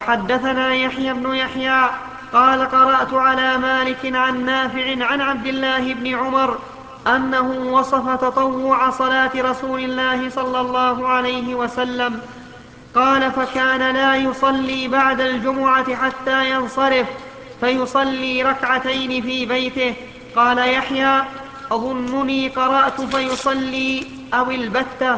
حدثنا يحيى بن يحيى قال قرأت على مالك عن نافع عن عبد الله بن عمر أنه وصف تطوع صلاة رسول الله صلى الله عليه وسلم. قال: فكان لا يصلي بعد الجمعة حتى ينصرف، فيصلي ركعتين في بيته. قال يحيى: أظنني قرأت فيصلي أو البتة.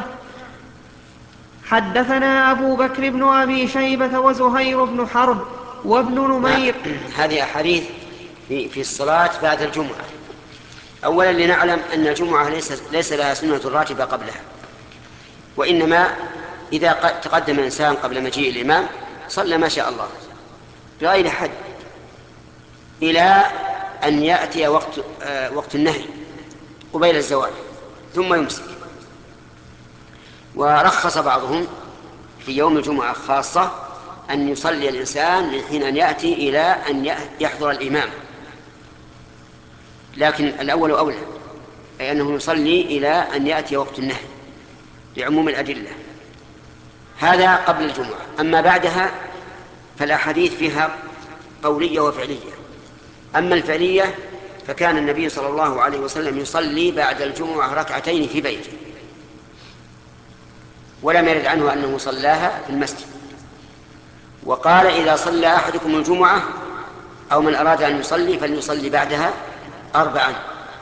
حدثنا أبو بكر بن أبي شيبة وزهير بن حرب وابن نمير. هذه أحاديث في الصلاة بعد الجمعة. أولا لنعلم أن الجمعة ليس لها سنة راتبة قبلها، وإنما إذا تقدم الإنسان قبل مجيء الإمام صلى ما شاء الله بغير حد إلى أن يأتي وقت النهي قبيل الزوال ثم يمسك. ورخص بعضهم في يوم الجمعة خاصة أن يصلي الإنسان من حين أن يأتي إلى أن يحضر الإمام، لكن الأول أولى، أي أنه يصلي إلى أن يأتي وقت النهي لعموم الأدلة. هذا قبل الجمعة. أما بعدها فالأحاديث فيها قولية وفعلية. أما الفعلية فكان النبي صلى الله عليه وسلم يصلي بعد الجمعة ركعتين في بيته، ولم يرد عنه أنه صلاها في المسجد. وقال: إذا صلى أحدكم الجمعة أو من أراد أن يصلي فليصلي بعدها 4.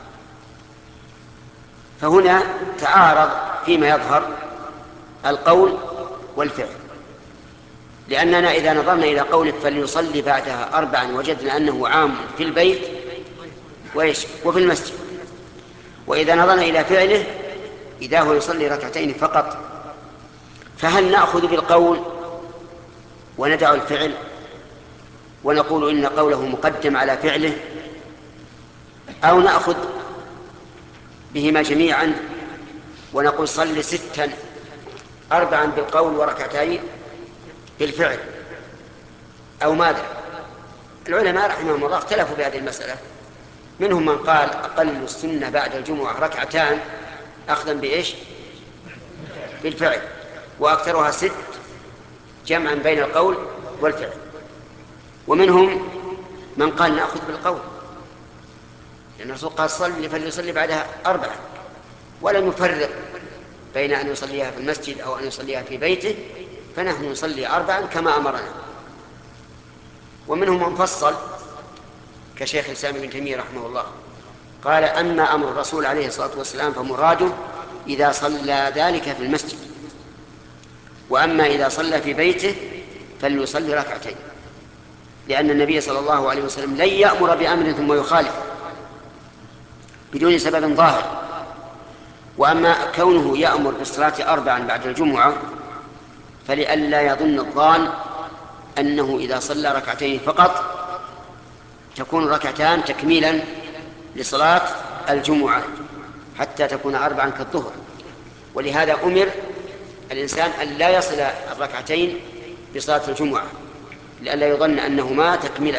فهنا تعارض فيما يظهر القول والفعل، لأننا إذا نظرنا إلى قولك فليصلي بعدها 4 وجدنا أنه عام في البيت وفي المسجد. وإذا نظرنا إلى فعله إذا هو يصلي ركعتين فقط، فهل نأخذ بالقول وندع الفعل ونقول إن قوله مقدم على فعله، أو نأخذ بهما جميعا ونقول صل 6 4 بالقول وركعتين بالفعل، أو ماذا؟ العلماء رحمهم الله اختلفوا بهذه المسألة. منهم من قال أقل السنة بعد الجمعة 2 أخذا بإيش؟ بالفعل، وأكثرها 6 جمعا بين القول والفعل. ومنهم من قال نأخذ بالقول، لأن الرسول قال صلي فليصلي بعدها 4، ولم يفرق بين أن يصليها في المسجد أو أن يصليها في بيته، فنحن نصلي 4 كما أمرنا. ومنهم من فصل كشيخ الإسلام ابن تيمية رحمه الله، قال: أما أمر الرسول عليه الصلاة والسلام فمراده إذا صلى ذلك في المسجد، وأما إذا صلى في بيته فليصلي ركعتين، لأن النبي صلى الله عليه وسلم لن يأمر بأمر ثم يخالف بدون سبب ظاهر. وأما كونه يأمر بالصلاة 4 بعد الجمعة فلئلا يظن الظان أنه إذا صلى ركعتين فقط تكون ركعتان تكميلا لصلاة الجمعة حتى تكون 4 كالظهر. ولهذا أمر الإنسان أن لا يصل الركعتين بصلاة الجمعة لئلا يظن أنهما تكملة.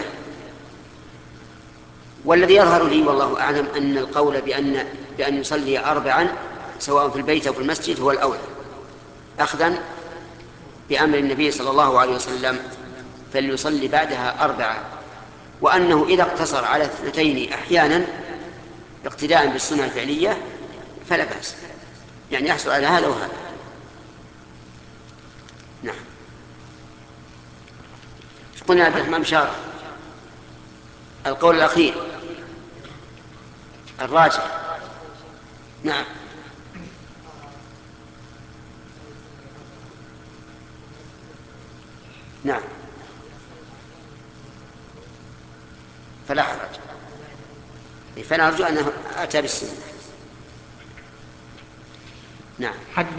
والذي يظهر لي والله أعلم أن القول بأن يصلي 4 سواء في البيت أو في المسجد هو الأولى، أخذا بأمر النبي صلى الله عليه وسلم فليصلي بعدها 4، وأنه إذا اقتصر على 2 أحيانا اقتداء بالسنة الفعلية فلا بأس، يعني يحصل على هذا وهذا. نعم. قلنا عبد الرحمن بشارة القول الأخير الراجح. نعم. نعم فلا حرج، فنرجو أنه أتى بالسنة. نعم.